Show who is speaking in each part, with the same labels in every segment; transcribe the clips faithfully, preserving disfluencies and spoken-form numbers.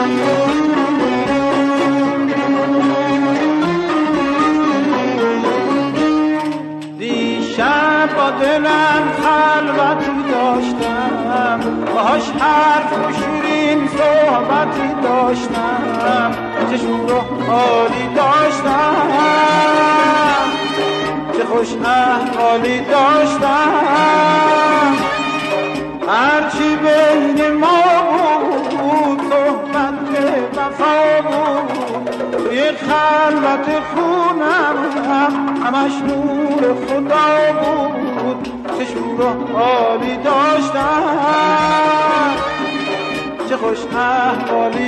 Speaker 1: با دلم خلوتی داشتم، باهاش حرف و شیرین صحبتی داشتم، چه شور و حالی داشتم، چه خوش احوالی داشتم. هرچی بین ما بود صحبت وفا بود، توی خلوت خونم همش نور خدا بود، چه شور و حالی داشتم، چه خوش احوالی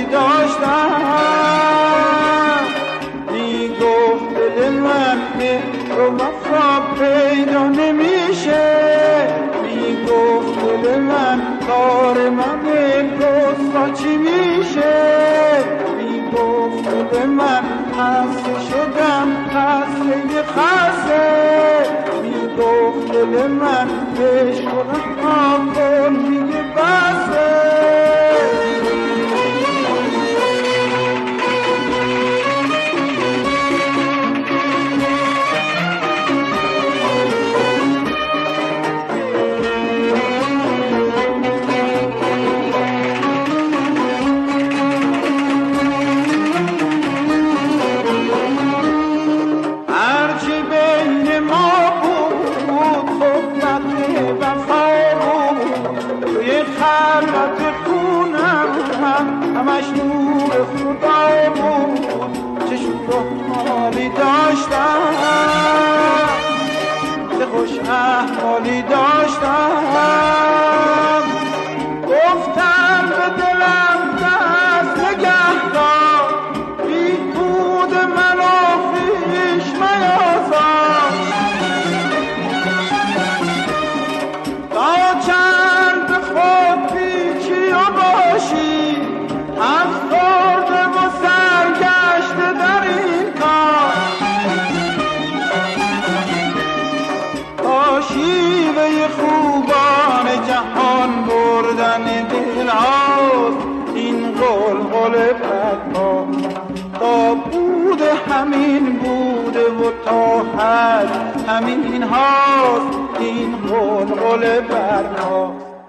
Speaker 1: داشتم. می گفت دل من که رو وفا پیدا نمیشه، می گفت دل من کار من رسوا چی میشه، می گفت دل من خسته شدم خسته خسته، می گفت دل من عشق و رها کن میگه بسه. همش نور خدا بود، چه شور و حالی داشتم، چه خوش احوالی داشتم. گفتم به دلم دست نگه دار، بی بود من و خویش میازار، تا چند به خود پیچی و باشی، افسرده و سرگشته در این کار، تا شیوه خوبان جهان بردن دل هاست این غلغل بدها، تا بود همین بوده و تا حد همین هاست این غلغل بدها.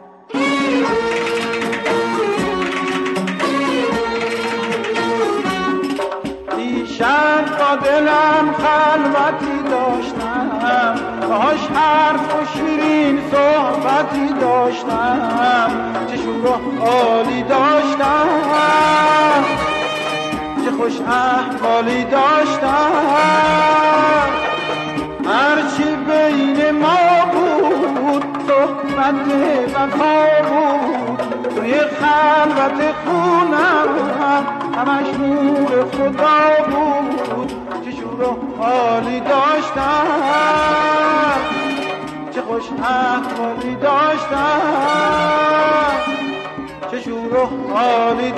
Speaker 1: شب با دلم خلوتی داشتم، باهاش حرف و شیرین صحبتی داشتم، چه شور و حالی داشتم، چه خوش احوالی داشتم. هرچی بین ما بود صحبت وفا بود، توی خلوت خونم همش نور خدا بود، چه شور و حالی داشتم، چه خوش احوالی داشتم، چه شور و حالی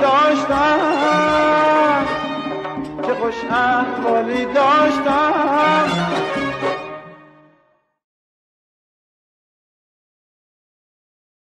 Speaker 1: داشتم، چه خوش احوالی داشتم.